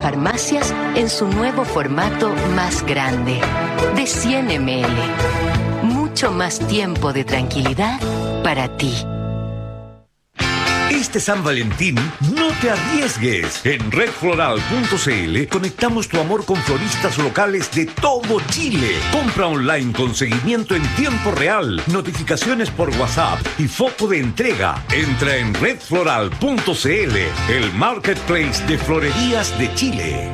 farmacias en su nuevo formato más grande, de 100 ml. Mucho más tiempo de tranquilidad para ti. Este San Valentín, no te arriesgues. En redfloral.cl conectamos tu amor con floristas locales de todo Chile. Compra online con seguimiento en tiempo real, notificaciones por WhatsApp y foto de entrega. Entra en redfloral.cl, el marketplace de florerías de Chile.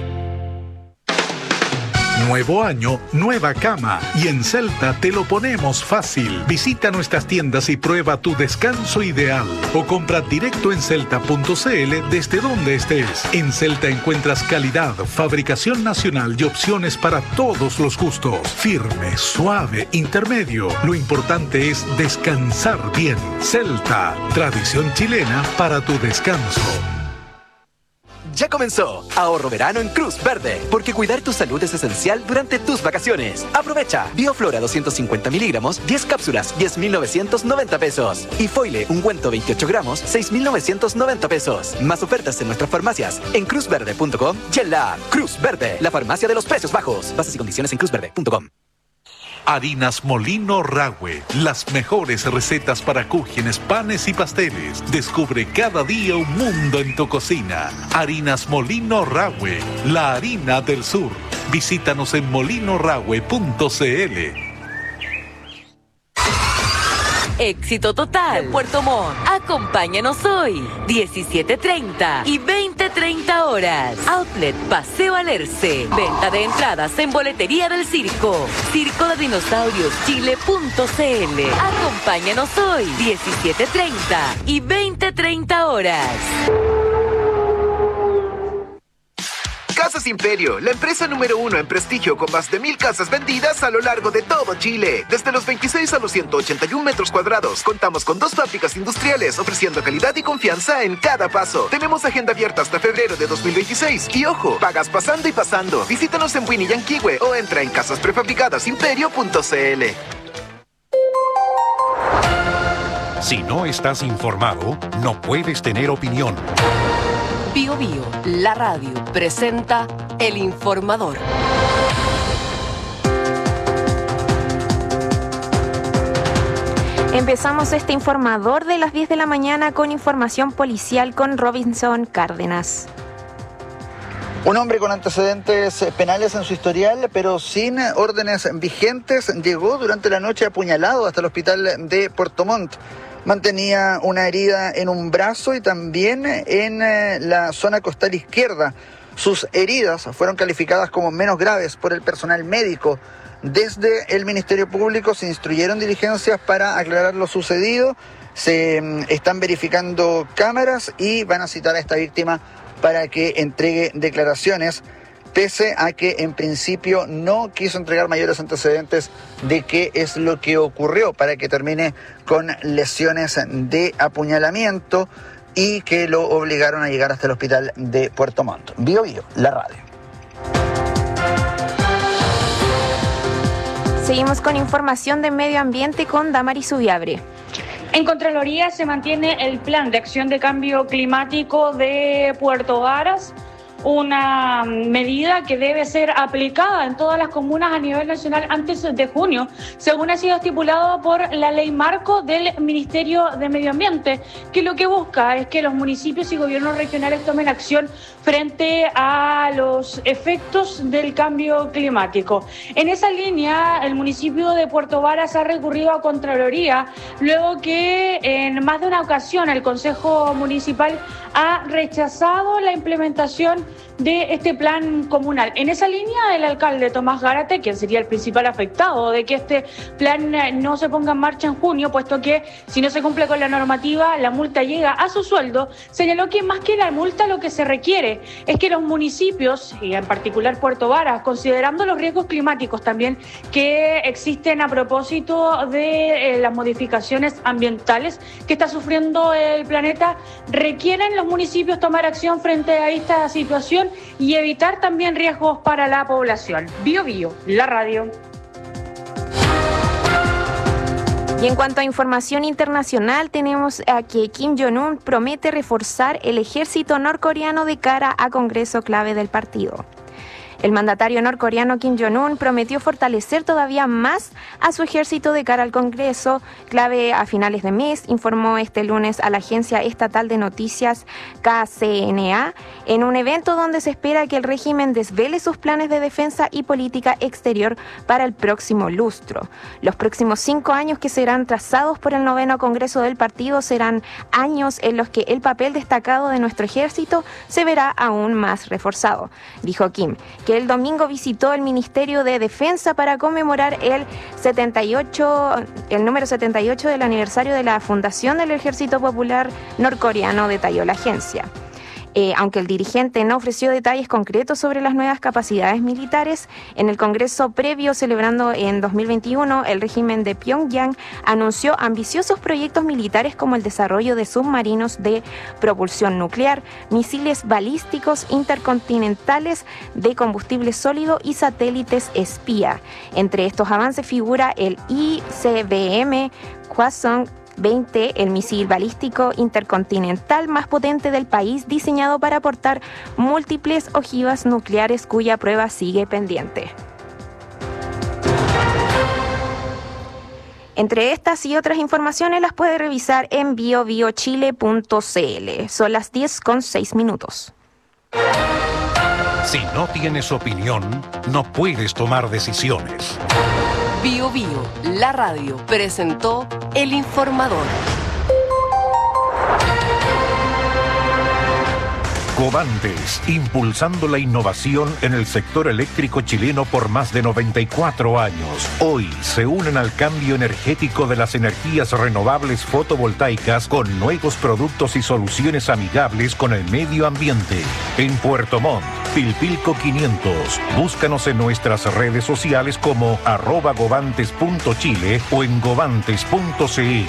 Nuevo año, nueva cama. Y en Celta te lo ponemos fácil. Visita nuestras tiendas y prueba tu descanso ideal. O compra directo en celta.cl desde donde estés. En Celta encuentras calidad, fabricación nacional y opciones para todos los gustos. Firme, suave, intermedio. Lo importante es descansar bien. Celta, tradición chilena para tu descanso. Ya comenzó Ahorro Verano en Cruz Verde, porque cuidar tu salud es esencial durante tus vacaciones. Aprovecha Bioflora 250 miligramos, 10 cápsulas, 10.990 pesos. Y Foile, ungüento 28 gramos, 6.990 pesos. Más ofertas en nuestras farmacias, en cruzverde.com y en la app Cruz Verde, la farmacia de los precios bajos. Bases y condiciones en cruzverde.com. Harinas Molino Rahue, las mejores recetas para cúgenes, panes y pasteles. Descubre cada día un mundo en tu cocina. Harinas Molino Rahue, la harina del sur. Visítanos en molinorahue.cl. Éxito total. Puerto Montt. Acompáñanos hoy, 17:30 y 20:30 horas. Outlet Paseo Alerce. Venta de entradas en boletería del circo. Circo de Dinosaurios Chile.cl. Acompáñanos hoy, 17:30 y 20:30 horas. Casas Imperio, la empresa número 1 en prestigio con más de 1,000 casas vendidas a lo largo de todo Chile. Desde los 26 a los 181 metros cuadrados. Contamos con 2 fábricas industriales ofreciendo calidad y confianza en cada paso. Tenemos agenda abierta hasta febrero de 2026. Y ojo, pagas pasando y pasando. Visítanos en Winnie y Yanquihue o entra en casasprefabricadosimperio.cl. Si no estás informado, no puedes tener opinión. Bio Bio, la radio, presenta El Informador. Empezamos este informador de las 10 de la mañana con información policial con Robinson Cárdenas. Un hombre con antecedentes penales en su historial, pero sin órdenes vigentes, llegó durante la noche apuñalado hasta el hospital de Puerto Montt. Mantenía una herida en un brazo y también en la zona costal izquierda. Sus heridas fueron calificadas como menos graves por el personal médico. Desde el Ministerio Público se instruyeron diligencias para aclarar lo sucedido. Se están verificando cámaras y van a citar a esta víctima para que entregue declaraciones, pese a que en principio no quiso entregar mayores antecedentes de qué es lo que ocurrió para que termine con lesiones de apuñalamiento y que lo obligaron a llegar hasta el hospital de Puerto Montt. Bio Bio, la radio. Seguimos con información de medio ambiente con Damaris Ubiabre. En Contraloría se mantiene el plan de acción de cambio climático de Puerto Varas, una medida que debe ser aplicada en todas las comunas a nivel nacional antes de junio, según ha sido estipulado por la ley marco del Ministerio de Medio Ambiente, que lo que busca es que los municipios y gobiernos regionales tomen acción frente a los efectos del cambio climático. En esa línea, el municipio de Puerto Varas ha recurrido a Contraloría, luego que en más de una ocasión el Consejo Municipal ha rechazado la implementación de este plan comunal. En esa línea, el alcalde Tomás Gárate, quien sería el principal afectado de que este plan no se ponga en marcha en junio, puesto que si no se cumple con la normativa, la multa llega a su sueldo, señaló que más que la multa lo que se requiere es que los municipios, y en particular Puerto Varas, considerando los riesgos climáticos también que existen a propósito de las modificaciones ambientales que está sufriendo el planeta, requieren los municipios tomar acción frente a esta situación y evitar también riesgos para la población. Bio Bio, la radio. Y en cuanto a información internacional, tenemos a que Kim Jong-un promete reforzar el ejército norcoreano de cara a Congreso clave del partido. El mandatario norcoreano Kim Jong-un prometió fortalecer todavía más a su ejército de cara al Congreso clave a finales de mes, informó este lunes a la agencia estatal de noticias KCNA, en un evento donde se espera que el régimen desvele sus planes de defensa y política exterior para el próximo lustro. Los próximos 5 años que serán trazados por el 9º Congreso del partido serán años en los que el papel destacado de nuestro ejército se verá aún más reforzado, dijo Kim, que el domingo visitó el Ministerio de Defensa para conmemorar el número 78 del aniversario de la fundación del Ejército Popular Norcoreano, detalló la agencia. Aunque el dirigente no ofreció detalles concretos sobre las nuevas capacidades militares, en el Congreso previo celebrando en 2021, el régimen de Pyongyang anunció ambiciosos proyectos militares como el desarrollo de submarinos de propulsión nuclear, misiles balísticos intercontinentales de combustible sólido y satélites espía. Entre estos avances figura el ICBM Hwasong 20, el misil balístico intercontinental más potente del país, diseñado para aportar múltiples ojivas nucleares cuya prueba sigue pendiente. Entre estas y otras informaciones las puede revisar en biobiochile.cl. Son las 10:06. Si no tienes opinión, no puedes tomar decisiones. Bio Bio, la radio, presentó El Informador. Covantes, impulsando la innovación en el sector eléctrico chileno por más de 94 años. Hoy se unen al cambio energético de las energías renovables fotovoltaicas con nuevos productos y soluciones amigables con el medio ambiente. En Puerto Montt, Pilpilco 500. Búscanos en nuestras redes sociales como @govantes.chile o en govantes.cl.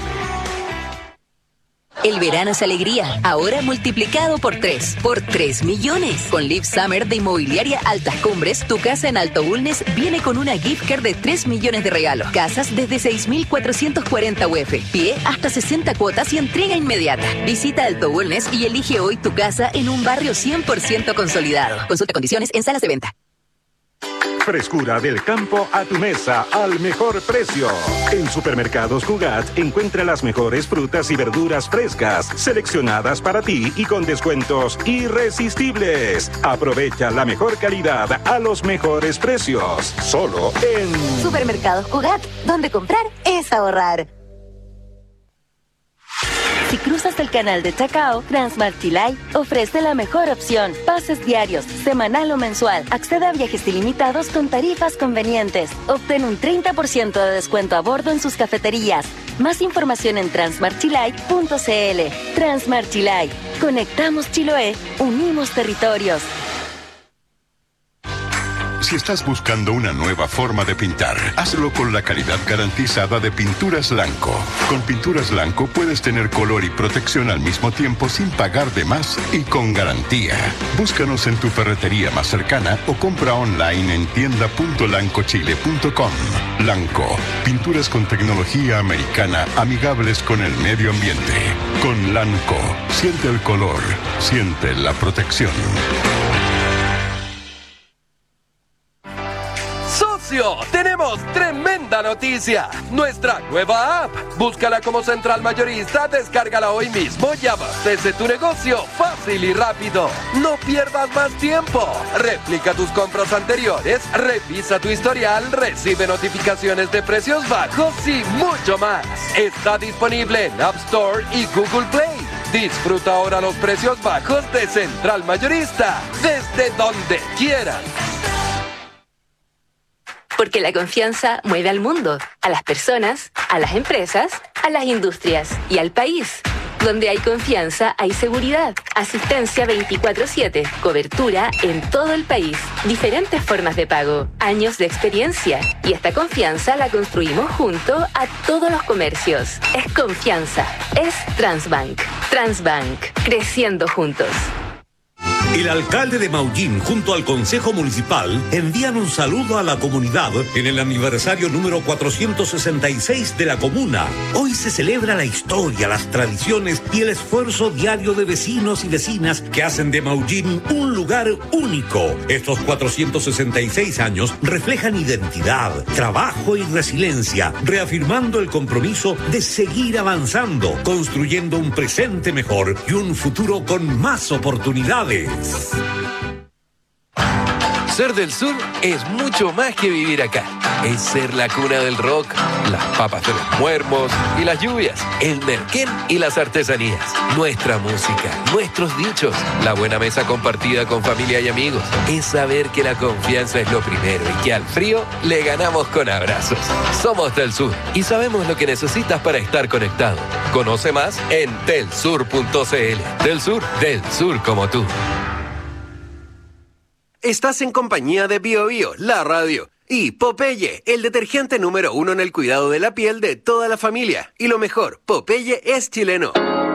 El verano es alegría, ahora multiplicado por 3. Por 3 millones. Con Live Summer de Inmobiliaria Altas Cumbres, tu casa en Alto Bulnes viene con una gift card de 3 millones de regalos. Casas desde 6.440 UF. Pie hasta 60 cuotas y entrega inmediata. Visita Alto Bulnes y elige hoy tu casa en un barrio 100% consolidado. Consulta condiciones en salas de venta. Frescura del campo a tu mesa al mejor precio. En Supermercados Cugat encuentra las mejores frutas y verduras frescas, seleccionadas para ti y con descuentos irresistibles. Aprovecha la mejor calidad a los mejores precios. Solo en Supermercados Cugat, donde comprar es ahorrar. Si cruzas el canal de Chacao, Transmart Chilay ofrece la mejor opción. Pases diarios, semanal o mensual. Accede a viajes ilimitados con tarifas convenientes. Obtén un 30% de descuento a bordo en sus cafeterías. Más información en transmartchilay.cl. Transmart Chilay. Conectamos Chiloé. Unimos territorios. Si estás buscando una nueva forma de pintar, hazlo con la calidad garantizada de Pinturas Lanco. Con Pinturas Lanco puedes tener color y protección al mismo tiempo sin pagar de más y con garantía. Búscanos en tu ferretería más cercana o compra online en tienda.lancochile.com. Lanco, pinturas con tecnología americana amigables con el medio ambiente. Con Lanco, siente el color, siente la protección. Tenemos tremenda noticia. Nuestra nueva app. Búscala como Central Mayorista, descárgala hoy mismo y abastece tu negocio fácil y rápido. No pierdas más tiempo. Replica tus compras anteriores, revisa tu historial, recibe notificaciones de precios bajos y mucho más. Está disponible en App Store y Google Play. Disfruta ahora los precios bajos de Central Mayorista desde donde quieras. Porque la confianza mueve al mundo, a las personas, a las empresas, a las industrias y al país. Donde hay confianza, hay seguridad, asistencia 24/7, cobertura en todo el país, diferentes formas de pago, años de experiencia. Y esta confianza la construimos junto a todos los comercios. Es confianza, es Transbank. Transbank, creciendo juntos. El alcalde de Maullín junto al Consejo Municipal envían un saludo a la comunidad en el aniversario número 466 de la comuna. Hoy se celebra la historia, las tradiciones y el esfuerzo diario de vecinos y vecinas que hacen de Maullín un lugar único. Estos 466 años reflejan identidad, trabajo y resiliencia, reafirmando el compromiso de seguir avanzando, construyendo un presente mejor y un futuro con más oportunidades. Ser del sur es mucho más que vivir acá. Es ser la cuna del rock, las papas de los muermos y las lluvias, el merquén y las artesanías, nuestra música, nuestros dichos, la buena mesa compartida con familia y amigos. Es saber que la confianza es lo primero y que al frío le ganamos con abrazos. Somos del sur y sabemos lo que necesitas para estar conectado. Conoce más en telsur.cl. Del sur como tú. Estás en compañía de Bio Bio, la radio, y Popeye, el detergente número 1 en el cuidado de la piel de toda la familia. Y lo mejor, Popeye es chileno.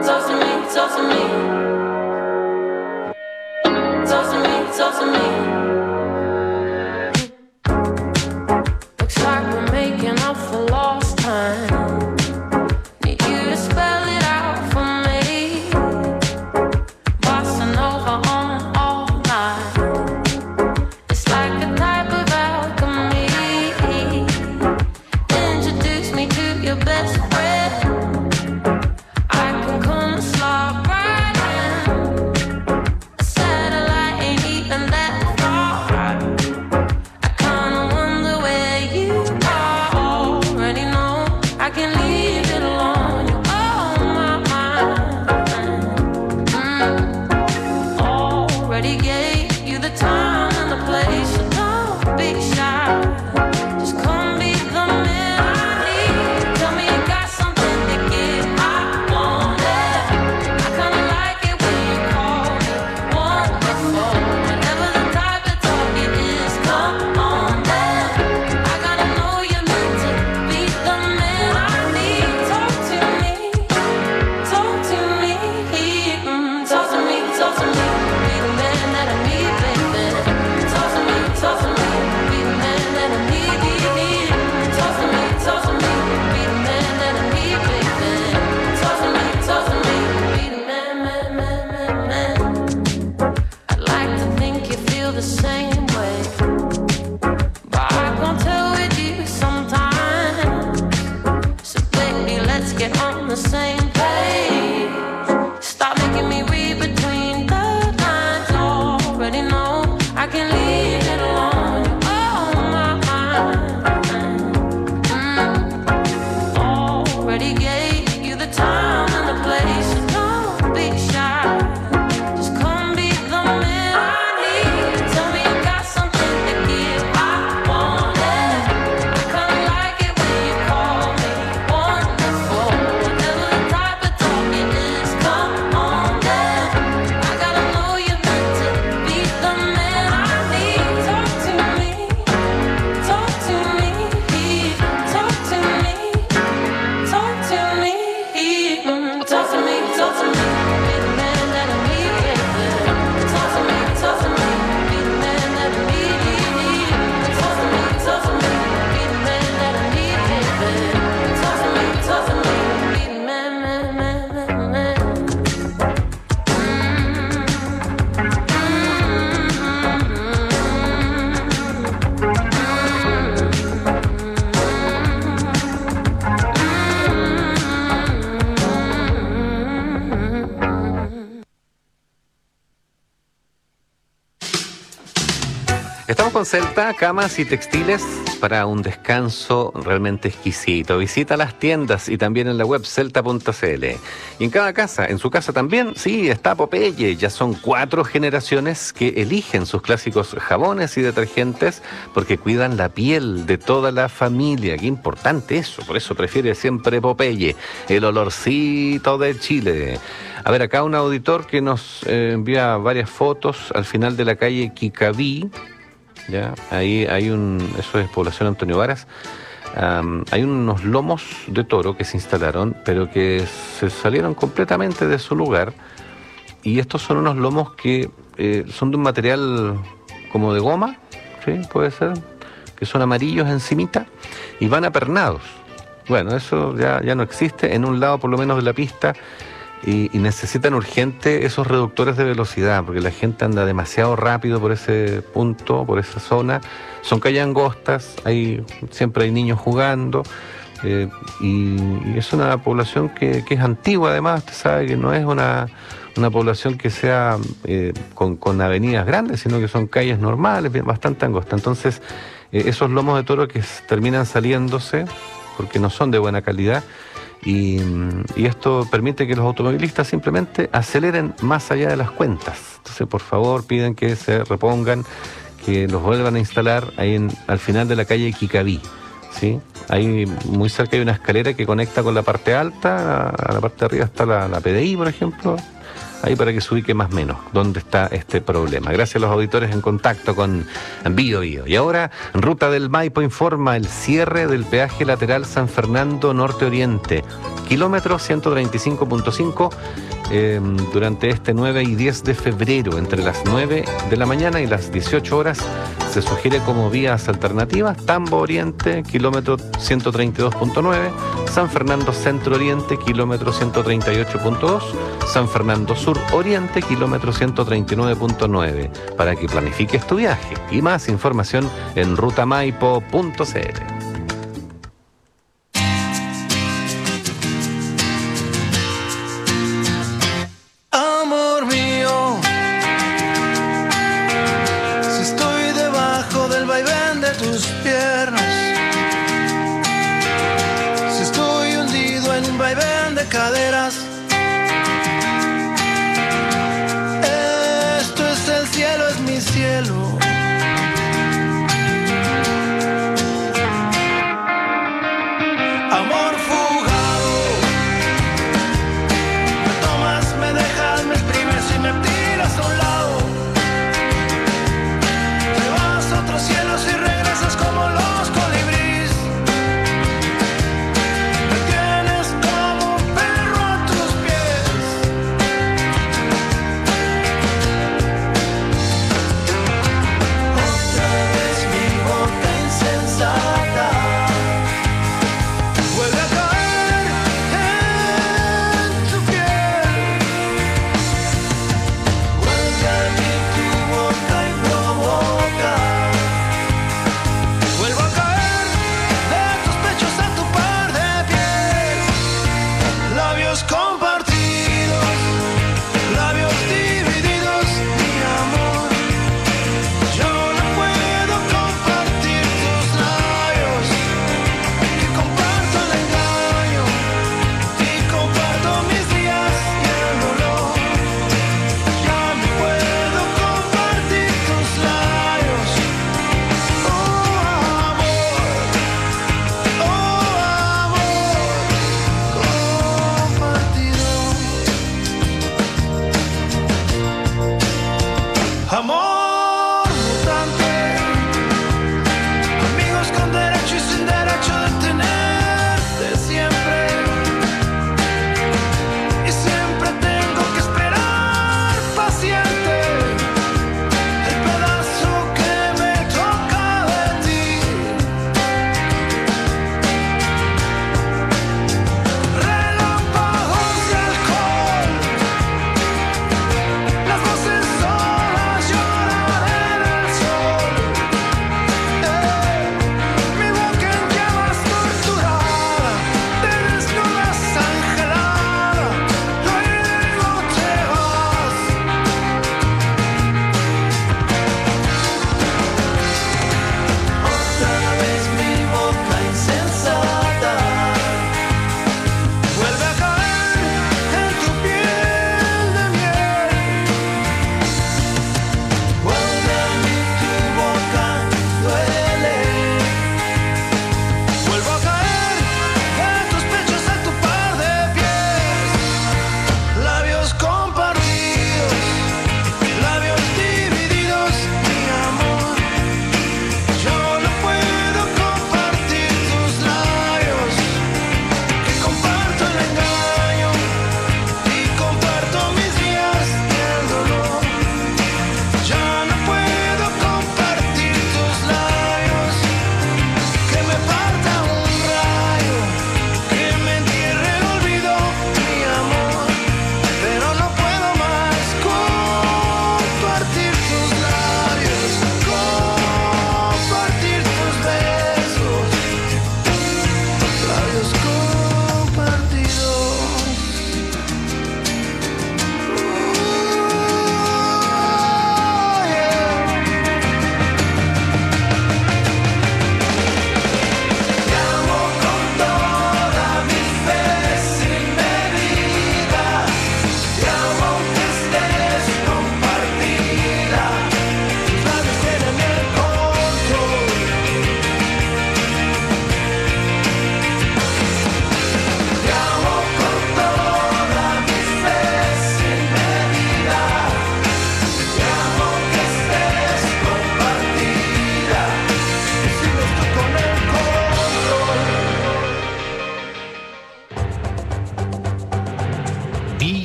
Estamos con Celta, camas y textiles para un descanso realmente exquisito. Visita las tiendas y también en la web celta.cl. Y en cada casa, en su casa también, sí, está Popeye. Ya son 4 generaciones que eligen sus clásicos jabones y detergentes porque cuidan la piel de toda la familia. Qué importante eso, por eso prefiere siempre Popeye, el olorcito de Chile. A ver, acá un auditor que nos envía varias fotos al final de la calle Kikaví. Ya, ahí hay eso es población Antonio Varas. Hay unos lomos de toro que se instalaron, pero que se salieron completamente de su lugar Y estos son unos lomos que son de un material como de goma, ¿sí? Puede ser, que son amarillos encimita y van apernados. Bueno, eso ya no existe en un lado por lo menos de la pista y necesitan urgente esos reductores de velocidad porque la gente anda demasiado rápido por ese punto, por esa zona. Son calles angostas, siempre hay niños jugando y es una población que es antigua además, usted sabe que no es una población que sea con avenidas grandes, sino que son calles normales, bastante angostas. Entonces, esos lomos de toro que terminan saliéndose porque no son de buena calidad y esto permite que los automovilistas simplemente aceleren más allá de las cuentas. Entonces, por favor, piden que se repongan, que los vuelvan a instalar ahí al final de la calle Kikaví, ¿sí? Ahí muy cerca hay una escalera que conecta con la parte alta, a la parte de arriba está la PDI, por ejemplo, ahí para que se ubique más o menos dónde está este problema. Gracias a los auditores en contacto con Bio. Y ahora, Ruta del Maipo informa el cierre del peaje lateral San Fernando Norte-Oriente, kilómetro 135.5, durante este 9 y 10 de febrero, entre las 9 de la mañana y las 18 horas. Se sugiere como vías alternativas Tambo Oriente, kilómetro 132.9, San Fernando Centro Oriente, kilómetro 138.2, San Fernando Sur Oriente, kilómetro 139.9, para que planifiques tu viaje. Y más información en rutamaipo.cl. Caderas. Esto es el cielo, es mi cielo. Amor fugado. Me tomas, me dejas, me exprimes y me tiras a un lado. Te vas a otros cielos y regresas como lo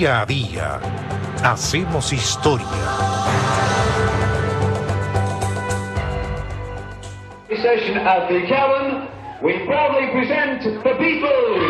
Día a día, hacemos historia. Session at the Cavern, we proudly present the Beatles.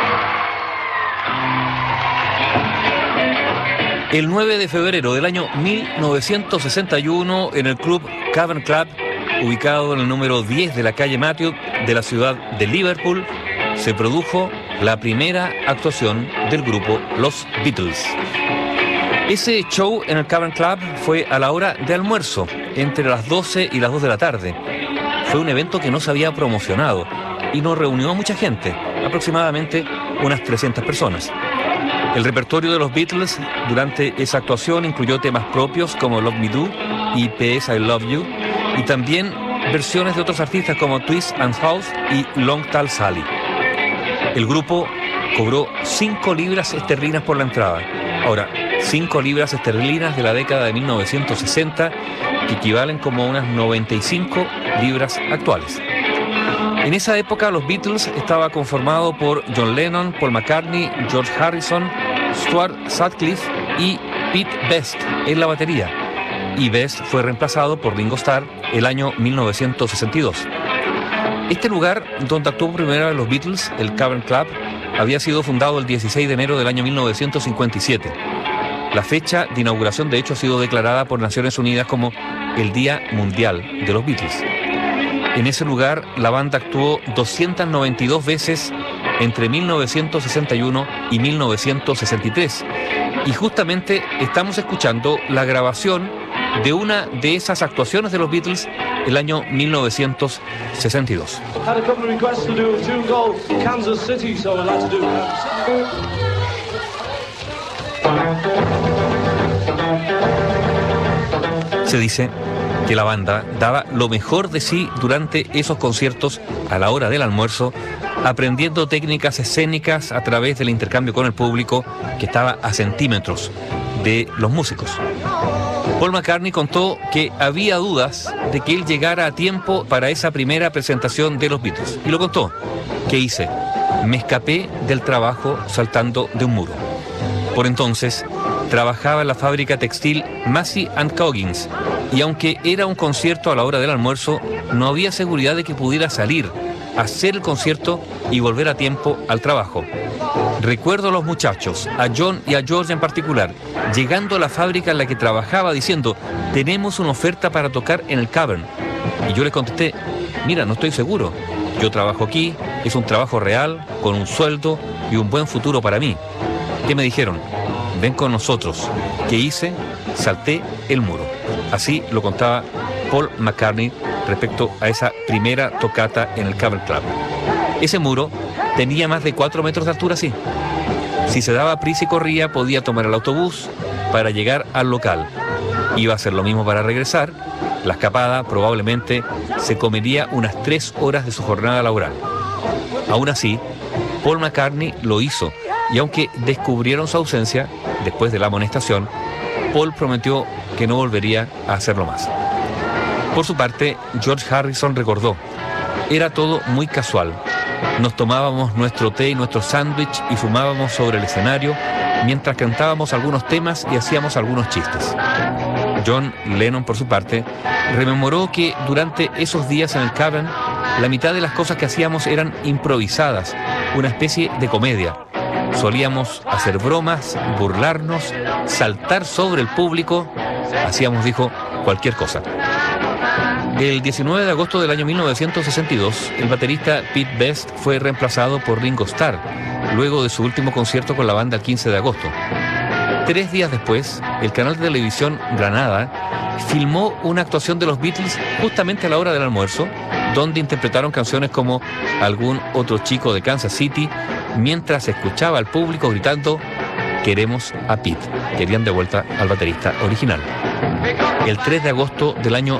El 9 de febrero del año 1961, en el club Cavern Club, ubicado en el número 10 de la calle Matthew de la ciudad de Liverpool, se produjo la primera actuación del grupo Los Beatles. Ese show en el Cavern Club fue a la hora de almuerzo, entre las 12 y las 2 de la tarde. Fue un evento que no se había promocionado y nos reunió a mucha gente, aproximadamente unas 300 personas. El repertorio de los Beatles durante esa actuación incluyó temas propios como Love Me Do y P.S. I Love You, y también versiones de otros artistas como Twist and House y Long Tall Sally. El grupo cobró 5 libras esterlinas por la entrada. Ahora, 5 libras esterlinas de la década de 1960, que equivalen como a unas 95 libras actuales. En esa época los Beatles estaba conformado por John Lennon, Paul McCartney, George Harrison, Stuart Sutcliffe y Pete Best en la batería. Y Best fue reemplazado por Ringo Starr el año 1962. Este lugar donde actuó primero los Beatles, el Cavern Club, había sido fundado el 16 de enero del año 1957. La fecha de inauguración, de hecho, ha sido declarada por Naciones Unidas como el Día Mundial de los Beatles. En ese lugar, la banda actuó 292 veces entre 1961 y 1963. Y justamente estamos escuchando la grabación de una de esas actuaciones de los Beatles el año 1962. Had a couple of requests to do a tune called Kansas City, so I'd like to do Kansas City. Se dice que la banda daba lo mejor de sí durante esos conciertos a la hora del almuerzo, aprendiendo técnicas escénicas a través del intercambio con el público, que estaba a centímetros de los músicos. Paul McCartney contó que había dudas de que él llegara a tiempo para esa primera presentación de los Beatles. Y lo contó. ¿Qué hice? Me escapé del trabajo saltando de un muro. Por entonces, trabajaba en la fábrica textil Massey & Coggins, y aunque era un concierto a la hora del almuerzo, no había seguridad de que pudiera salir, hacer el concierto y volver a tiempo al trabajo. Recuerdo a los muchachos, a John y a George en particular, llegando a la fábrica en la que trabajaba diciendo: tenemos una oferta para tocar en el Cavern. Y yo les contesté: mira, no estoy seguro. Yo trabajo aquí, es un trabajo real, con un sueldo y un buen futuro para mí. ¿Qué me dijeron? Ven con nosotros. ¿Qué hice? Salté el muro. Así lo contaba Paul McCartney respecto a esa primera tocata en el Cavern Club. Ese muro tenía más de 4 metros de altura, sí. Si se daba prisa y corría, podía tomar el autobús para llegar al local. Iba a hacer lo mismo para regresar. La escapada probablemente se comería unas 3 horas de su jornada laboral. Aún así, Paul McCartney lo hizo, y aunque descubrieron su ausencia después de la amonestación, Paul prometió que no volvería a hacerlo más. Por su parte, George Harrison recordó: era todo muy casual. Nos tomábamos nuestro té y nuestro sándwich y fumábamos sobre el escenario mientras cantábamos algunos temas y hacíamos algunos chistes. John Lennon, por su parte, rememoró que durante esos días en el Cavern, la mitad de las cosas que hacíamos eran improvisadas, una especie de comedia. Solíamos hacer bromas, burlarnos, saltar sobre el público. Hacíamos, dijo, cualquier cosa. El 19 de agosto del año 1962, el baterista Pete Best fue reemplazado por Ringo Starr, luego de su último concierto con la banda el 15 de agosto. 3 días después, el canal de televisión Granada filmó una actuación de los Beatles justamente a la hora del almuerzo, donde interpretaron canciones como Algún otro chico de Kansas City, mientras escuchaba al público gritando: queremos a Pete. Querían de vuelta al baterista original. El 3 de agosto del año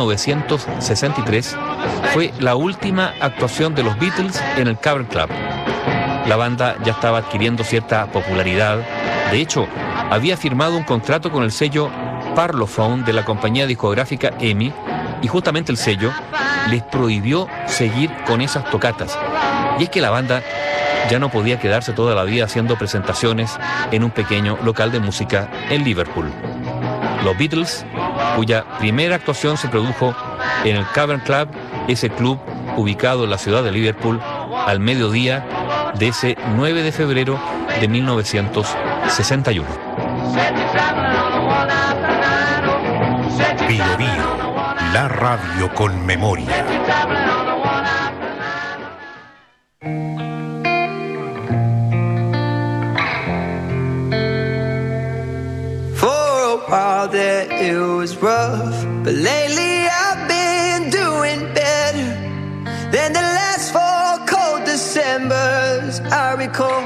1963 fue la última actuación de los Beatles en el Cavern Club. La banda ya estaba adquiriendo cierta popularidad. De hecho, había firmado un contrato con el sello Parlophone de la compañía discográfica EMI, y justamente el sello les prohibió seguir con esas tocatas. Y es que la banda ya no podía quedarse toda la vida haciendo presentaciones en un pequeño local de música en Liverpool. Los Beatles, cuya primera actuación se produjo en el Cavern Club, ese club ubicado en la ciudad de Liverpool, al mediodía de ese 9 de febrero de 1961. Bio Bio, la radio con memoria. While there it was rough, but lately I've been doing better than the last 4 cold Decembers I recall.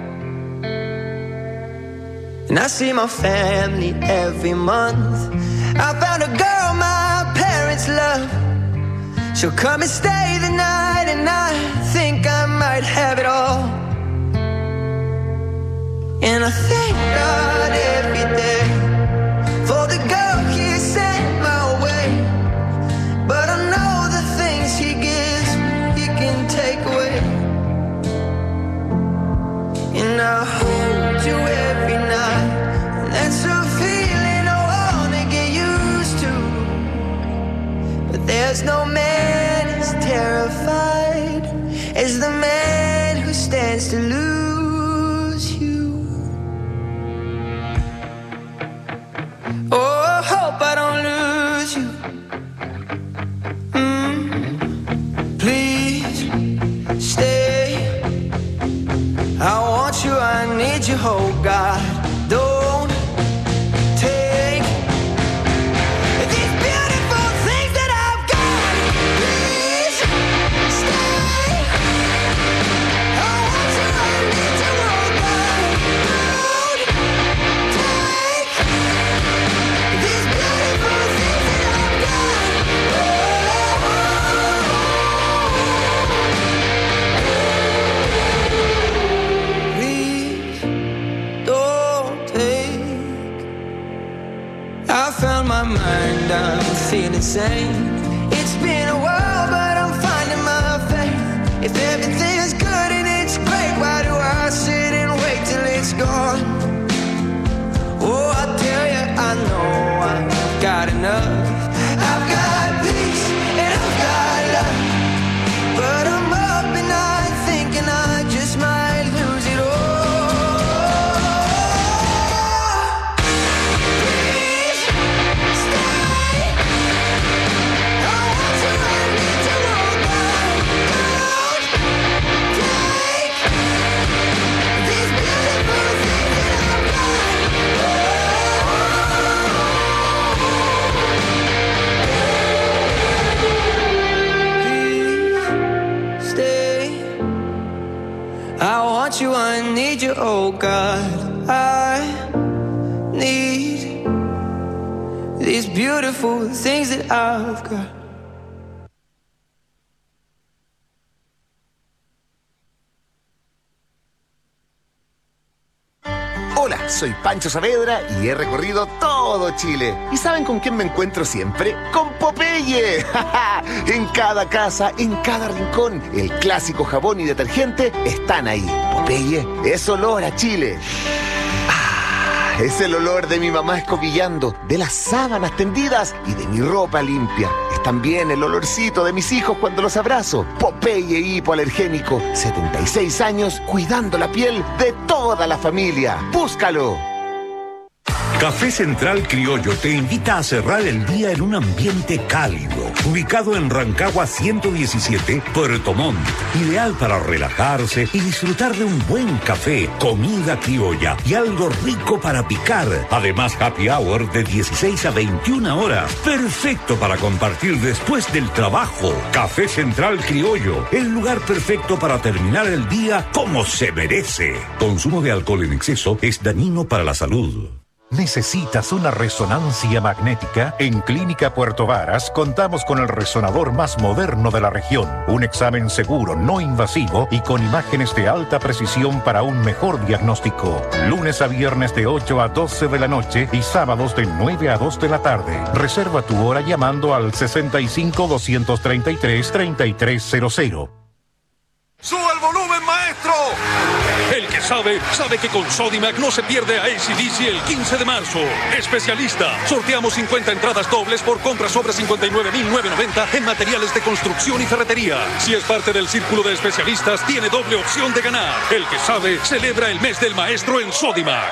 And I see my family every month. I found a girl my parents love. She'll come and stay the night, and I think I might have it all. And I thank God every day for the girl he sent my way. But I know the things he gives, he can take away. And I hold you every night, and that's a feeling I wanna get used to. But there's no man as terrified as the man who stands to lose you. Oh, I hope I don't lose you. Please stay. I want you, I need you, oh God. Don't take these beautiful things that I've got. Please stay. I want you, I need you, oh God. Don't take these beautiful things that I've got. Please don't take. I found my mind, I'm feeling sane. It's been a while, but I'm finding my faith. If everything's good and it's great, why do I sit and wait till it's gone? Oh, I tell you, I know I've got enough. I've got peace and I've got love, but I'm up and I'm thinking I just might lose it all. Please stay. I want you, I need you, oh God. Don't take these beautiful things that I've got. Stay. I want you, I need you, oh God. I need these beautiful things that I've got. Hola, soy Pancho Saavedra y he recorrido todo Chile. ¿Y saben con quién me encuentro siempre? ¡Con Popeye! En cada casa, en cada rincón, el clásico jabón y detergente están ahí. Popeye es olor a Chile. Es el olor de mi mamá escobillando, de las sábanas tendidas y de mi ropa limpia. Es también el olorcito de mis hijos cuando los abrazo. Popeye hipoalergénico, 76 años cuidando la piel de toda la familia. ¡Búscalo! Café Central Criollo te invita a cerrar el día en un ambiente cálido, ubicado en Rancagua 117, Puerto Montt. Ideal para relajarse y disfrutar de un buen café, comida criolla y algo rico para picar. Además, happy hour de 16 a 21 horas. Perfecto para compartir después del trabajo. Café Central Criollo, el lugar perfecto para terminar el día como se merece. Consumo de alcohol en exceso es dañino para la salud. ¿Necesitas una resonancia magnética? En Clínica Puerto Varas contamos con el resonador más moderno de la región. Un examen seguro, no invasivo y con imágenes de alta precisión para un mejor diagnóstico. Lunes a viernes de 8 a 12 de la noche y sábados de 9 a 2 de la tarde. Reserva tu hora llamando al 65 233 3300. ¡Sube el volumen, maestro! maestro? El que sabe, sabe que con Sodimac no se pierde a AC/DC el 15 de marzo. Especialista, sorteamos 50 entradas dobles por compras sobre 59.990 en materiales de construcción y ferretería. Si es parte del círculo de especialistas, tiene doble opción de ganar. El que sabe, celebra el mes del maestro en Sodimac.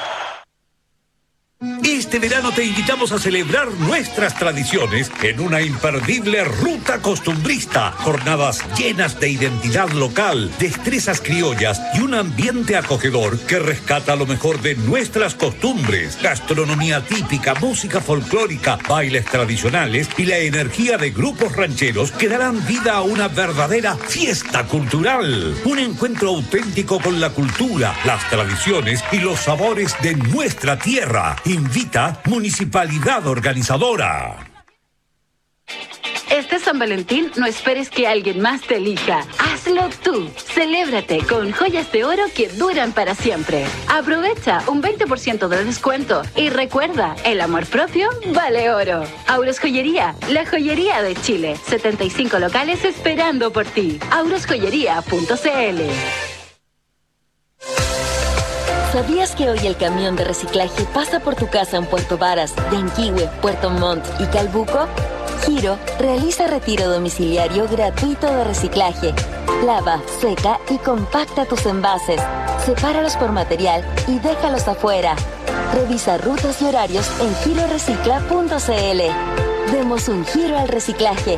Este verano te invitamos a celebrar nuestras tradiciones en una imperdible ruta costumbrista. Jornadas llenas de identidad local, destrezas criollas y un ambiente acogedor que rescata lo mejor de nuestras costumbres. Gastronomía típica, música folclórica, bailes tradicionales y la energía de grupos rancheros que darán vida a una verdadera fiesta cultural. Un encuentro auténtico con la cultura, las tradiciones y los sabores de nuestra tierra. Invita Municipalidad Organizadora. Este San Valentín no esperes que alguien más te elija. Hazlo tú. Celébrate con joyas de oro que duran para siempre. Aprovecha un 20% de descuento y recuerda, el amor propio vale oro. Auros Joyería, la joyería de Chile. 75 locales esperando por ti. aurosjoyería.cl. ¿Sabías que hoy el camión de reciclaje pasa por tu casa en Puerto Varas, Yanquihue, Puerto Montt y Calbuco? Giro realiza retiro domiciliario gratuito de reciclaje. Lava, seca y compacta tus envases. Sepáralos por material y déjalos afuera. Revisa rutas y horarios en girorecicla.cl. Demos un giro al reciclaje.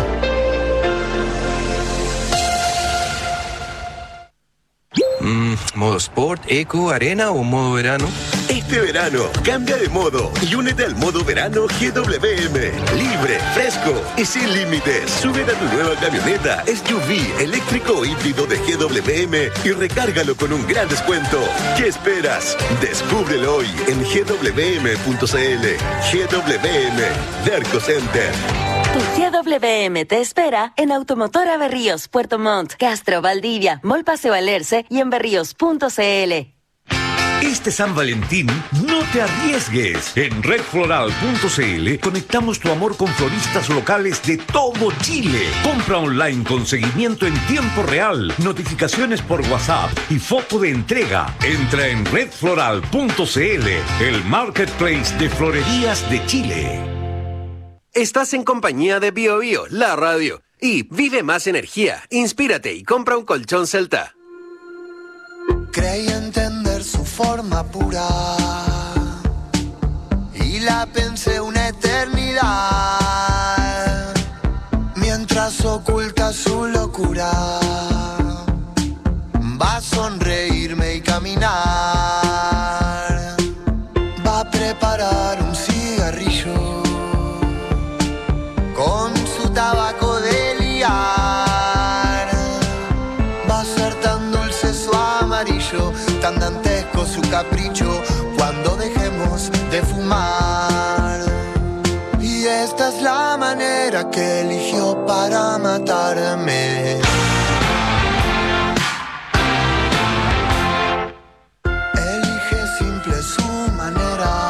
¿Modo Sport, Eco, Arena o modo verano? Este verano, cambia de modo y únete al modo verano GWM. Libre, fresco y sin límites. Súbete a tu nueva camioneta SUV eléctrico o híbrido de GWM y recárgalo con un gran descuento. ¿Qué esperas? Descúbrelo hoy en gwm.cl. GWM, Derco Center. Tu GWM te espera en Automotora Berríos, Puerto Montt, Castro, Valdivia, Mall Paseo Alerce y en berríos.cl. Este San Valentín, no te arriesgues. En redfloral.cl conectamos tu amor con floristas locales de todo Chile. Compra online con seguimiento en tiempo real, notificaciones por WhatsApp y foto de entrega. Entra en redfloral.cl, el marketplace de florerías de Chile. Estás en compañía de BioBio, la radio. Y vive más energía, inspírate y compra un colchón Celta. Creí entender su forma pura y la pensé una eternidad, mientras oculta su locura, va a sonreírme y caminar, va a preparar un cigarrillo con su tabaco de liar, va a ser tan dulce su amarillo, tan dantesco su capricho, cuando dejemos de fumar. Y esta es la manera que eligió para matarme. Elige simple su manera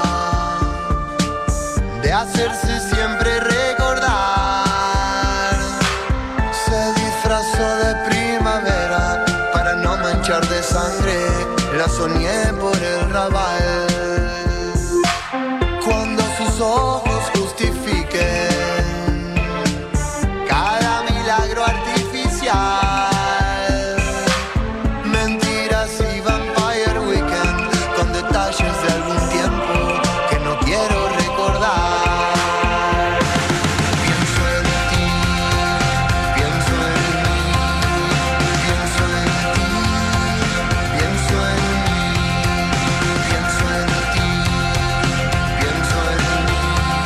de hacerse siempre recordar. Se disfrazó de primavera para no manchar de sangre, la soñé por el rabal. Cuando sus ojos justifiquen cada milagro artificial, mentiras y Vampire Weekend con detalles de algún tiempo que no quiero recordar. Pienso en ti, pienso en mí, pienso en ti, pienso en mí, pienso en ti, pienso en mí,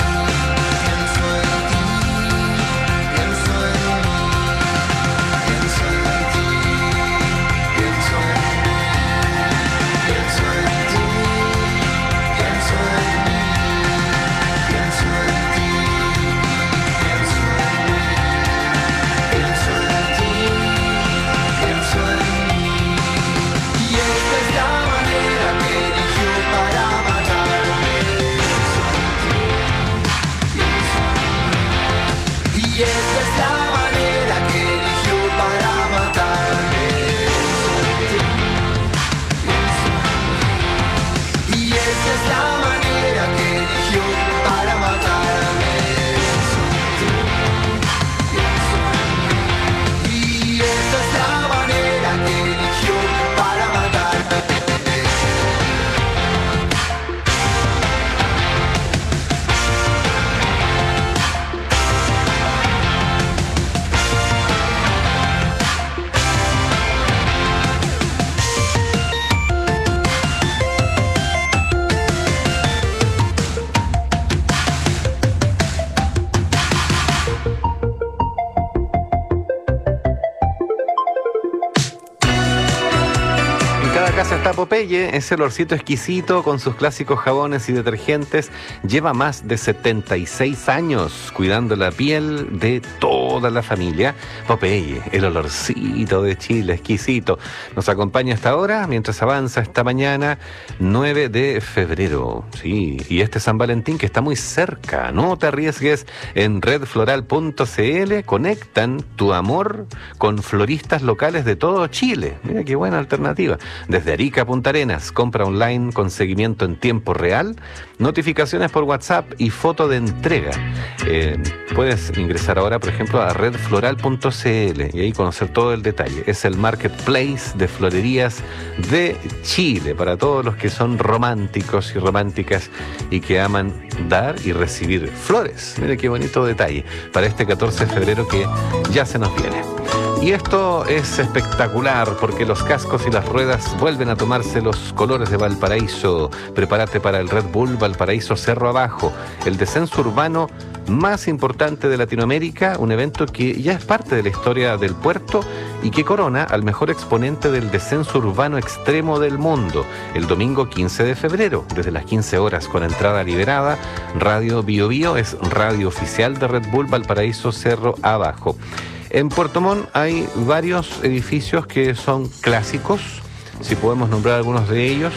casa está Popeye, ese olorcito exquisito con sus clásicos jabones y detergentes. Lleva más de 76 años cuidando la piel de toda la familia. Popeye, el olorcito de Chile, exquisito. Nos acompaña hasta ahora mientras avanza esta mañana, 9 de febrero. Sí, y este San Valentín que está muy cerca. No te arriesgues, en redfloral.cl conectan tu amor con floristas locales de todo Chile. Mira qué buena alternativa. Desde Arica a Punta Arenas, compra online con seguimiento en tiempo real, notificaciones por WhatsApp y foto de entrega. Puedes ingresar ahora, por ejemplo, a redfloral.cl y ahí conocer todo el detalle. Es el marketplace de florerías de Chile para todos los que son románticos y románticas y que aman dar y recibir flores. Mira qué bonito detalle para este 14 de febrero que ya se nos viene. Y esto es espectacular porque los cascos y las ruedas vuelven a tomarse los colores de Valparaíso. Prepárate para el Red Bull Valparaíso Cerro Abajo, el descenso urbano más importante de Latinoamérica, un evento que ya es parte de la historia del puerto y que corona al mejor exponente del descenso urbano extremo del mundo, el domingo 15 de febrero, desde las 15 horas con entrada liberada. Radio Bio Bio es radio oficial de Red Bull Valparaíso Cerro Abajo. En Puerto Montt hay varios edificios que son clásicos, si podemos nombrar algunos de ellos.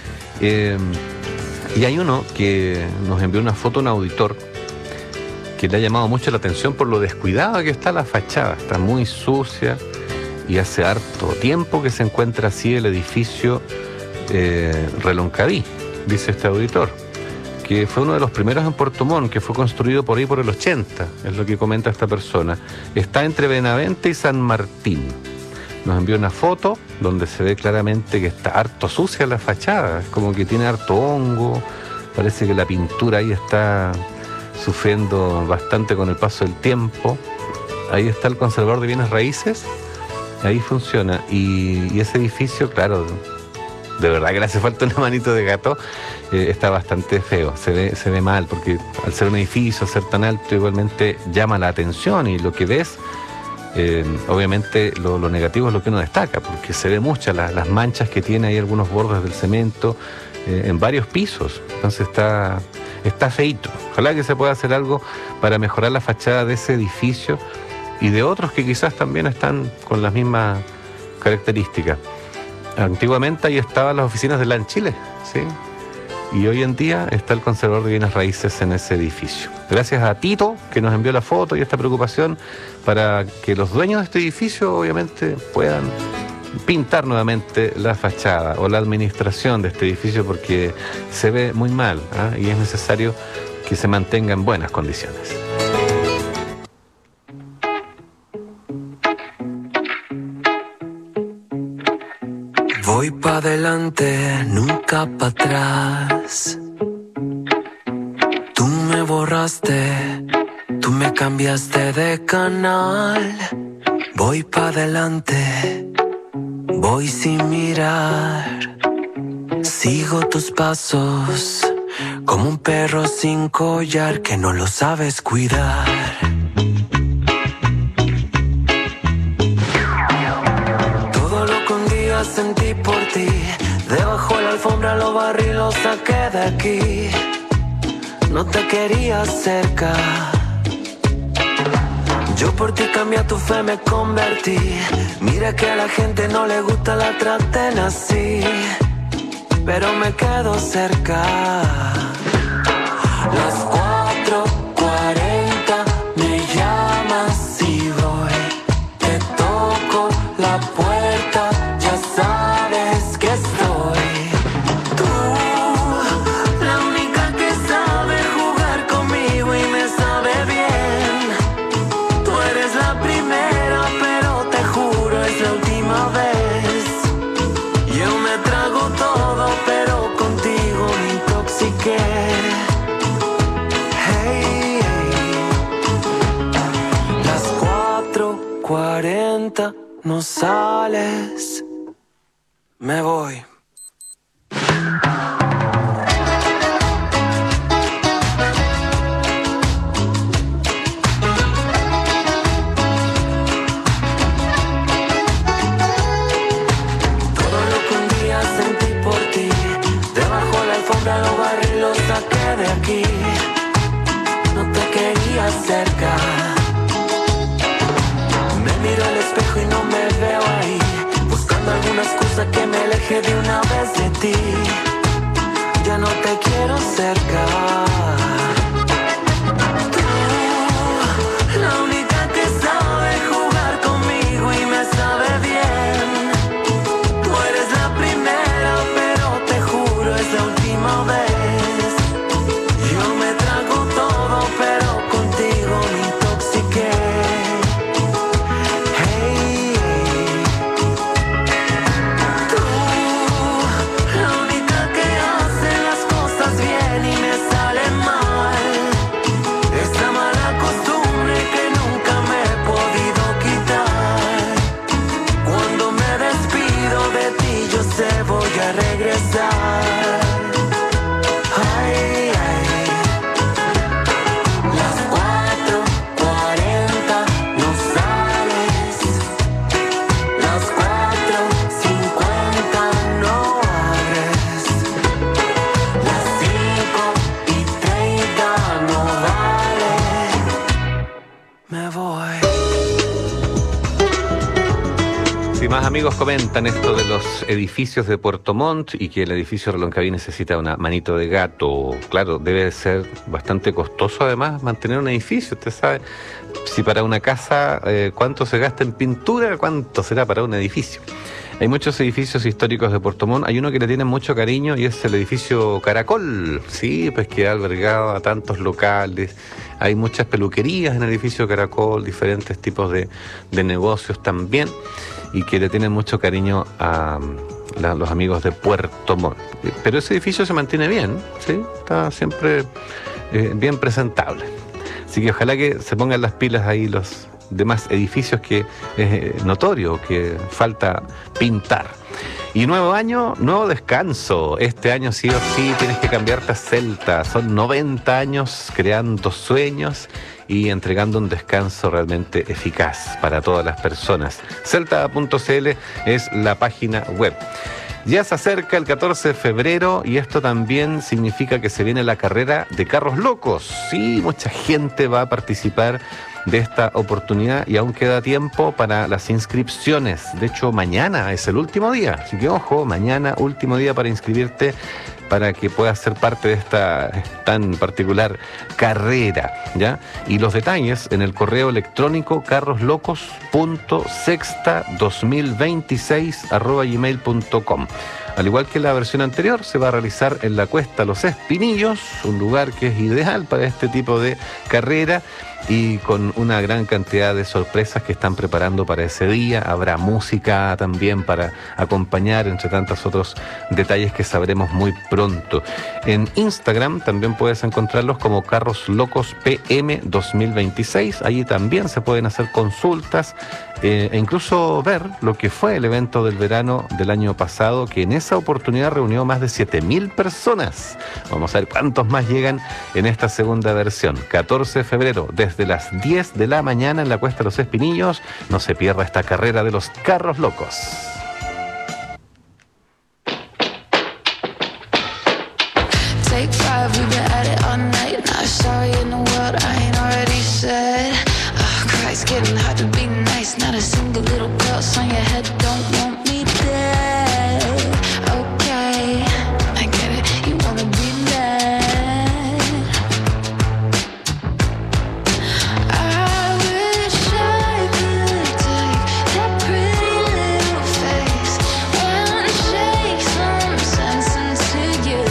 Y hay uno que nos envió una foto, un auditor, que le ha llamado mucho la atención por lo descuidada que está la fachada. Está muy sucia y hace harto tiempo que se encuentra así el edificio Reloncaví, dice este auditor, que fue uno de los primeros en Puerto Montt, que fue construido por ahí por el 80, es lo que comenta esta persona. Está entre Benavente y San Martín. Nos envió una foto donde se ve claramente que está harto sucia la fachada, es como que tiene harto hongo, parece que la pintura ahí está sufriendo bastante con el paso del tiempo. Ahí está el conservador de bienes raíces, ahí funciona, y ese edificio, claro, de verdad que le hace falta una manito de gato. Está bastante feo, se ve mal, porque al ser un edificio, al ser tan alto, igualmente llama la atención, y lo que ves, obviamente lo negativo es lo que uno destaca, porque se ve muchas las manchas que tiene ahí, algunos bordes del cemento, en varios pisos. Entonces está feíto. Ojalá que se pueda hacer algo para mejorar la fachada de ese edificio y de otros que quizás también están con las mismas características. Antiguamente ahí estaban las oficinas de LAN Chile, ¿sí? Y hoy en día está el conservador de bienes raíces en ese edificio. Gracias a Tito, que nos envió la foto y esta preocupación para que los dueños de este edificio obviamente puedan pintar nuevamente la fachada o la administración de este edificio, porque se ve muy mal, ¿eh? Y es necesario que se mantenga en buenas condiciones. Voy pa' adelante, nunca pa' atrás. Tú me borraste, tú me cambiaste de canal. Voy pa' adelante, voy sin mirar. Sigo tus pasos, como un perro sin collar que no lo sabes cuidar. Sentí por ti, debajo de la alfombra lo barrí, lo saqué de aquí. No te quería cerca, yo por ti cambié tu fe, me convertí. Mira que a la gente no le gusta, la traten así, pero me quedo cerca. Las 4:40 me llamas y voy, te toco la puerta, sabes que estoy. Tú, la única que sabe jugar conmigo y me sabe bien. Tú eres la primera, pero te juro es la última vez. Yo me trago todo, pero contigo me intoxiqué. Hey, las 4:40 no sales. Me voy. Todo lo que un día cerca. Me miro al espejo y no me veo ahí, buscando alguna excusa que me aleje de una vez de ti. Ya no te quiero cerca. Tú, la única que sabe jugar conmigo y me sabe bien. Tú eres la primera, pero te juro es la última vez. Yo me trago todo, pero contigo me intoxiqué. Hey, tú, la única que hace las cosas bien y me sale mal. Esta mala costumbre que nunca me he podido quitar. Cuando me despido de ti yo sé voy a regresar. Ay, ay. Las 4:40 no sales. Las 4:50 no abres. Las 5:30 no vale. Me voy. Si más amigos comentan esto de los edificios de Puerto Montt y que el edificio Reloncaví necesita una manito de gato, claro, debe ser bastante costoso además mantener un edificio. Usted sabe, si para una casa cuánto se gasta en pintura, cuánto será para un edificio. Hay muchos edificios históricos de Puerto Montt, hay uno que le tienen mucho cariño y es el edificio Caracol, sí, pues que ha albergado a tantos locales. Hay muchas peluquerías en el edificio Caracol, diferentes tipos de negocios también, y que le tienen mucho cariño a los amigos de Puerto Montt. Pero ese edificio se mantiene bien, ¿sí? Está siempre bien presentable. Así que ojalá que se pongan las pilas ahí los demás edificios, que es notorio que falta pintar. Y nuevo año, nuevo descanso. Este año sí o sí tienes que cambiarte a Celta. Son 90 años creando sueños y entregando un descanso realmente eficaz para todas las personas. Celta.cl es la página web. Ya se acerca el 14 de febrero y esto también significa que se viene la carrera de carros locos. Sí, mucha gente va a participar de esta oportunidad y aún queda tiempo para las inscripciones. De hecho, mañana es el último día. Así que ojo, mañana último día para inscribirte, para que puedas ser parte de esta tan particular carrera, ¿ya? Y los detalles en el correo electrónico carroslocos.sexta2026@gmail.com. Al igual que la versión anterior, se va a realizar en la Cuesta Los Espinillos, un lugar que es ideal para este tipo de carrera y con una gran cantidad de sorpresas que están preparando para ese día. Habrá música también para acompañar, entre tantos otros detalles que sabremos muy pronto. En Instagram también puedes encontrarlos como Carros Locos PM 2026. Allí también se pueden hacer consultas e incluso ver lo que fue el evento del verano del año pasado, que en esa oportunidad reunió más de 7.000 personas. Vamos a ver cuántos más llegan en esta segunda versión. 14 de febrero, desde las 10 de la mañana en la Cuesta de los Espinillos. No se pierda esta carrera de los carros locos. Take 5, we've been at it all night. Not sorry in the world I ain't already said. Oh, Christ, getting hard to be nice. Not a single little girl's on your head. Don't want me dead. Okay, I get it. You wanna be mad. I wish I could take that pretty little face and shake some sense into you.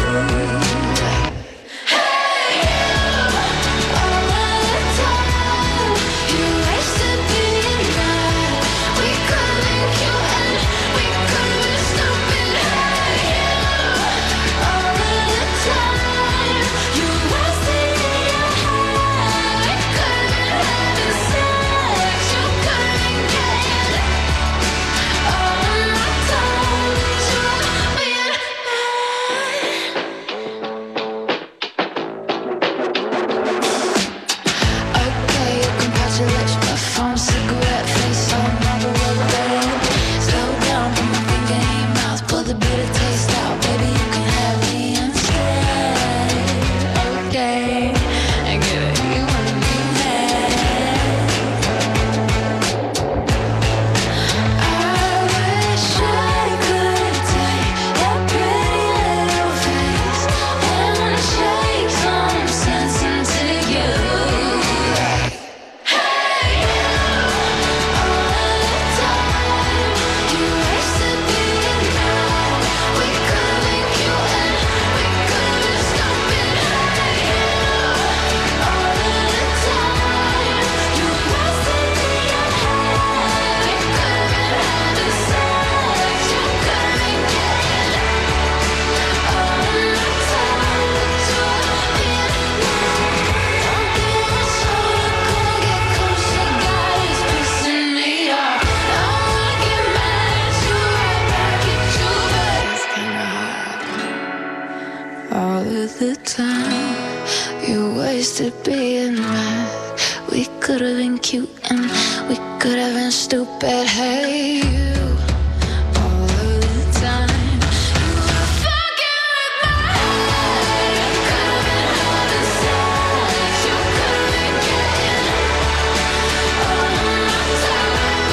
to being right. We could have been cute and we could have been stupid. Hey, you, all of the time. You were fucking with my head. Could have been having sex. You could have been getting all of my time.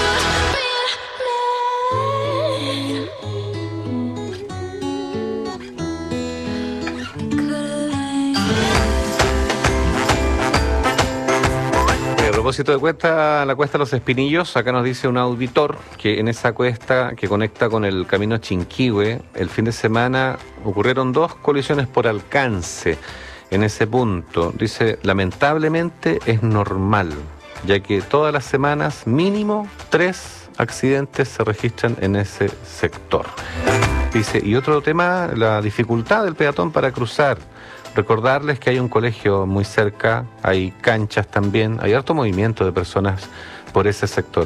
A propósito de la cuesta Los Espinillos, acá nos dice un auditor que en esa cuesta que conecta con el camino Chinquihue, el fin de semana ocurrieron 2 colisiones por alcance en ese punto. Dice, lamentablemente es normal, ya que todas las semanas mínimo 3 accidentes se registran en ese sector. Dice, y otro tema, la dificultad del peatón para cruzar. Recordarles que hay un colegio muy cerca, hay canchas también, hay harto movimiento de personas por ese sector.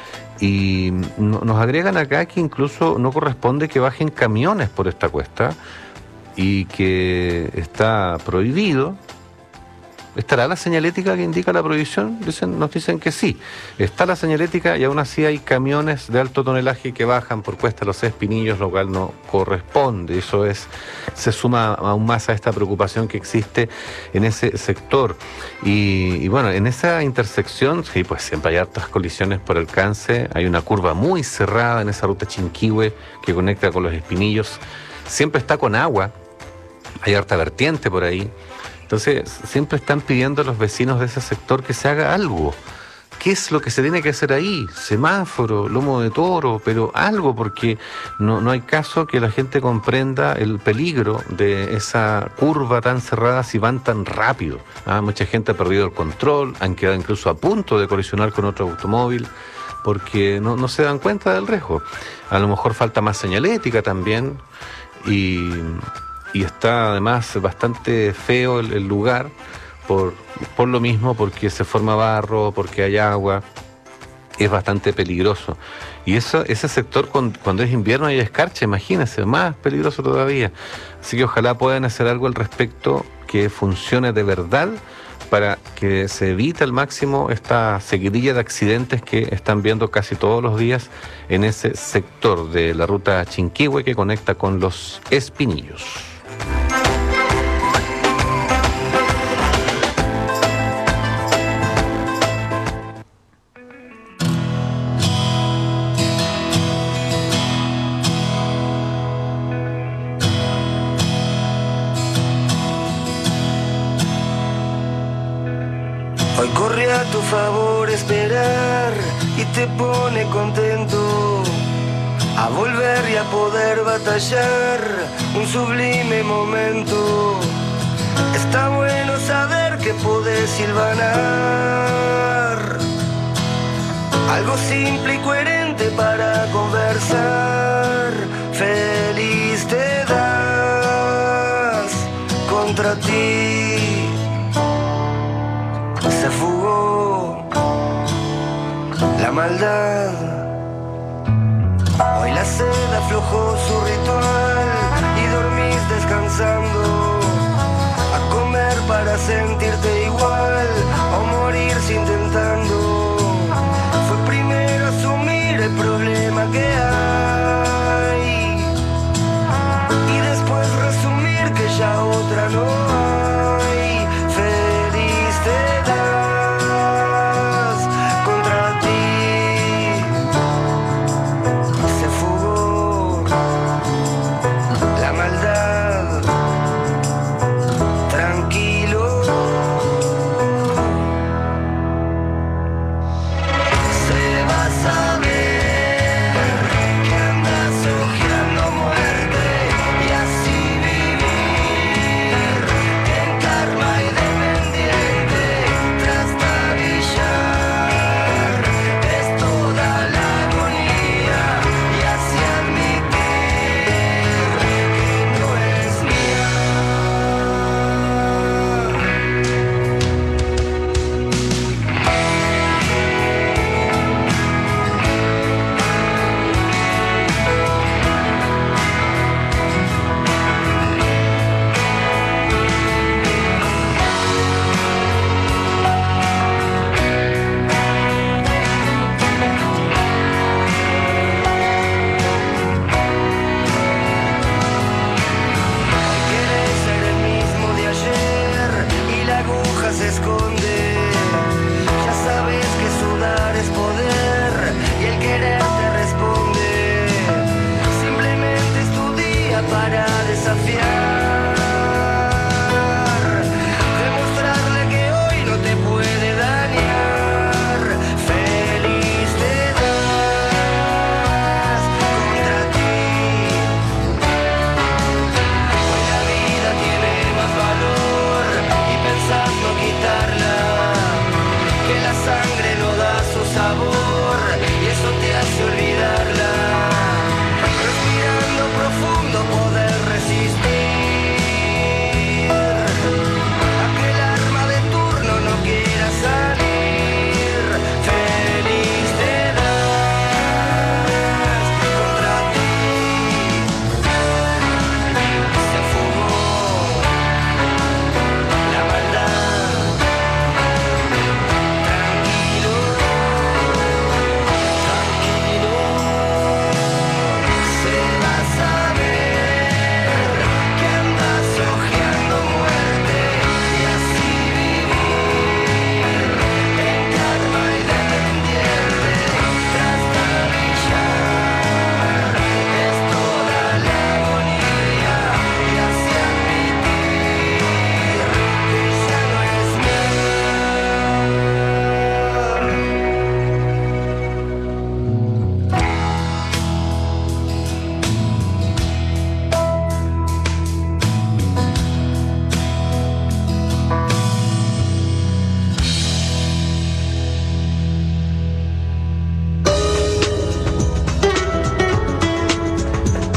Y nos agregan acá que incluso no corresponde que bajen camiones por esta cuesta y que está prohibido. ¿Estará la señalética que indica la prohibición? Nos dicen que sí. Está la señalética y aún así hay camiones de alto tonelaje que bajan por cuesta Los Espinillos, lo cual no corresponde. Eso se suma aún más a esta preocupación que existe en ese sector. Y bueno, en esa intersección, sí, pues siempre hay hartas colisiones por alcance. Hay una curva muy cerrada en esa ruta Chinquihue que conecta con Los Espinillos. Siempre está con agua. Hay harta vertiente por ahí. Entonces, siempre están pidiendo a los vecinos de ese sector que se haga algo. ¿Qué es lo que se tiene que hacer ahí? Semáforo, lomo de toro, pero algo, porque no hay caso que la gente comprenda el peligro de esa curva tan cerrada si van tan rápido. Mucha gente ha perdido el control, han quedado incluso a punto de colisionar con otro automóvil, porque no se dan cuenta del riesgo. A lo mejor falta más señalética también, y está además bastante feo el lugar por lo mismo, porque se forma barro, porque hay agua, es bastante peligroso. Y ese sector cuando es invierno hay escarcha, imagínense, más peligroso todavía. Así que ojalá puedan hacer algo al respecto que funcione de verdad para que se evite al máximo esta seguidilla de accidentes que están viendo casi todos los días en ese sector de la ruta Chinquihue que conecta con Los Espinillos. Hoy corre a tu favor esperar y te pone contento a volver y a poder batallar un sublime momento. Está bueno saber que podés silvanar algo simple y coherente para conversar. Feliz te das contra ti. Se fugó la maldad. Hoy la sed aflojó su ritual y dormís descansando. A comer para sentirte igual o morirse intentando. Fue primero asumir el problema que hay y después resumir que ya otra no hay. Feliz te das contra ti. Se fugó la maldad. Tranquilo.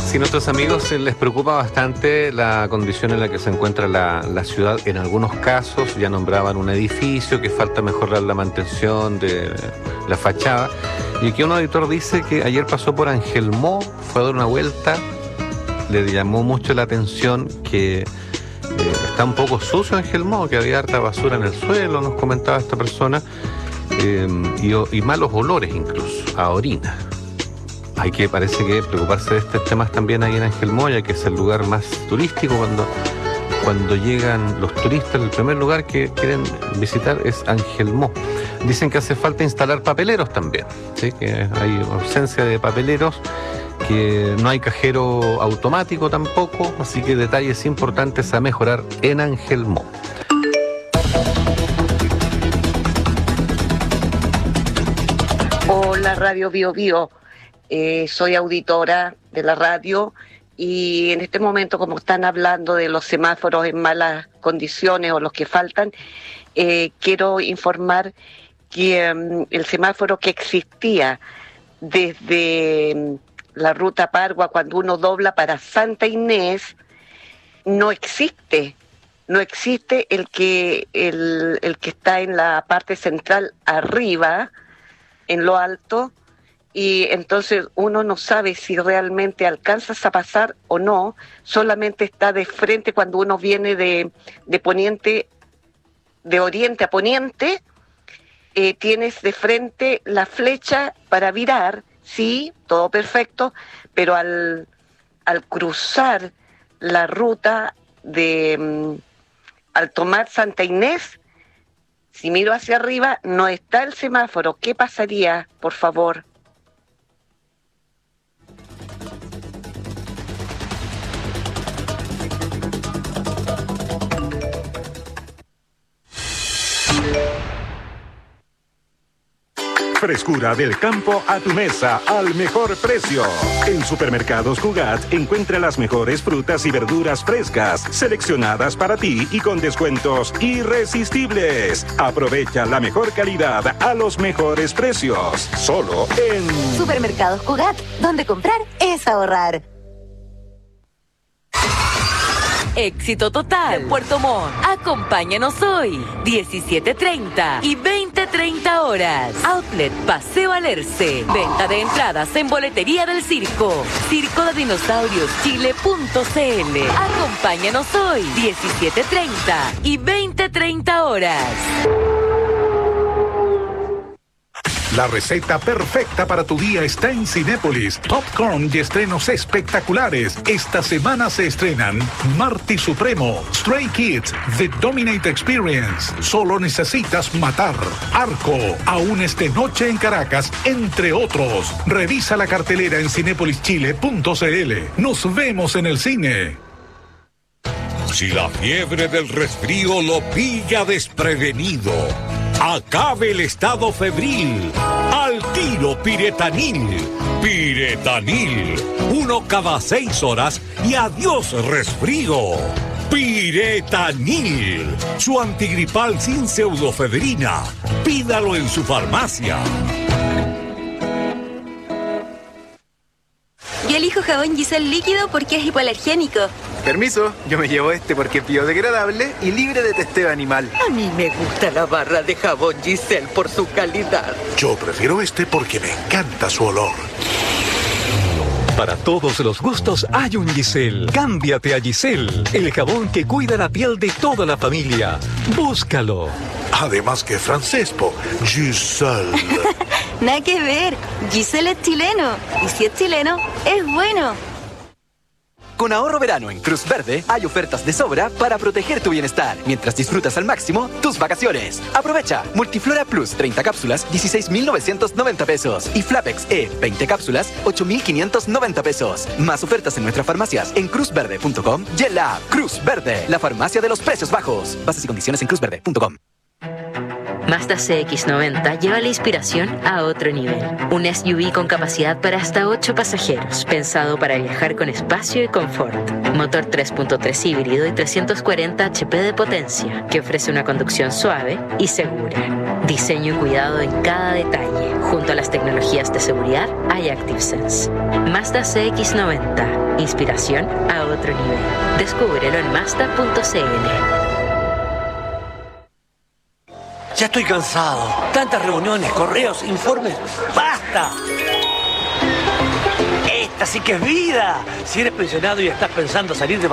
Si a nuestros amigos les preocupa bastante la condición en la que se encuentra la ciudad, en algunos casos ya nombraban un edificio que falta mejorar la mantención de la fachada. Y aquí un auditor dice que ayer pasó por Angelmó, fue a dar una vuelta, le llamó mucho la atención que está un poco sucio Angelmó, que había harta basura en el suelo, nos comentaba esta persona, y malos olores incluso, a orina. Hay que, parece que, preocuparse de estos temas también ahí en Angelmó, ya que es el lugar más turístico cuando llegan los turistas. El primer lugar que quieren visitar es Angelmó. Dicen que hace falta instalar papeleros también, ¿sí? Que hay ausencia de papeleros, que no hay cajero automático tampoco, así que detalles importantes a mejorar en Angelmó. Hola, Radio Bio Bio. Soy auditora de la radio y en este momento, como están hablando de los semáforos en malas condiciones o los que faltan, quiero informar que el semáforo que existía desde la ruta Pargua, cuando uno dobla para Santa Inés, no existe. No existe el que está en la parte central arriba, en lo alto, y entonces uno no sabe si realmente alcanzas a pasar o no. Solamente está de frente cuando uno viene de poniente, de oriente a poniente, tienes de frente la flecha para virar, sí, todo perfecto, pero al cruzar la ruta al tomar Santa Inés, si miro hacia arriba, no está el semáforo. ¿Qué pasaría, por favor? Frescura del campo a tu mesa al mejor precio. En Supermercados Cugat encuentra las mejores frutas y verduras frescas, seleccionadas para ti y con descuentos irresistibles. Aprovecha la mejor calidad a los mejores precios. Solo en Supermercados Cugat, donde comprar es ahorrar. Éxito total. Puerto Montt. Acompáñanos hoy, 17:30 y 20:30 horas. Outlet Paseo Alerce. Venta de entradas en boletería del circo. circodedinosaurioschile.cl. Acompáñanos hoy, 17:30 y 20:30 horas. La receta perfecta para tu día está en Cinépolis. Popcorn y estrenos espectaculares. Esta semana se estrenan Marty Supremo, Stray Kids, The Dominate Experience, Solo Necesitas Matar, Arco, Aún es de noche en Caracas, entre otros. Revisa la cartelera en cinépolischile.cl. Nos vemos en el cine. Si la fiebre del resfrío lo pilla desprevenido, acabe el estado febril. Al tiro Piretanil. Piretanil. 1 cada 6 horas y adiós resfrío. Piretanil. Su antigripal sin pseudofebrina. Pídalo en su farmacia. Yo elijo jabón Giselle líquido porque es hipoalergénico. Permiso, yo me llevo este porque es biodegradable y libre de testeo animal. A mí me gusta la barra de jabón Giselle por su calidad. Yo prefiero este porque me encanta su olor. Para todos los gustos hay un Giselle. Cámbiate a Giselle, el jabón que cuida la piel de toda la familia. Búscalo. Además que francés, po. Giselle. Nada que ver. Giselle es chileno. Y si es chileno, es bueno. Con ahorro verano en Cruz Verde hay ofertas de sobra para proteger tu bienestar mientras disfrutas al máximo tus vacaciones. Aprovecha Multiflora Plus 30 cápsulas 16.990 pesos y Flapex E 20 cápsulas 8.590 pesos. Más ofertas en nuestras farmacias en cruzverde.com y en la app Cruz Verde, la farmacia de los precios bajos. Bases y condiciones en cruzverde.com. Mazda CX-90 lleva la inspiración a otro nivel. Un SUV con capacidad para hasta 8 pasajeros, pensado para viajar con espacio y confort. Motor 3.3 híbrido y 340 HP de potencia, que ofrece una conducción suave y segura. Diseño y cuidado en cada detalle, junto a las tecnologías de seguridad iActiveSense. Mazda CX-90, inspiración a otro nivel. Descúbrelo en Mazda.cl. Ya estoy cansado. Tantas reuniones, correos, informes. ¡Basta! Esta sí que es vida. Si eres pensionado y estás pensando salir de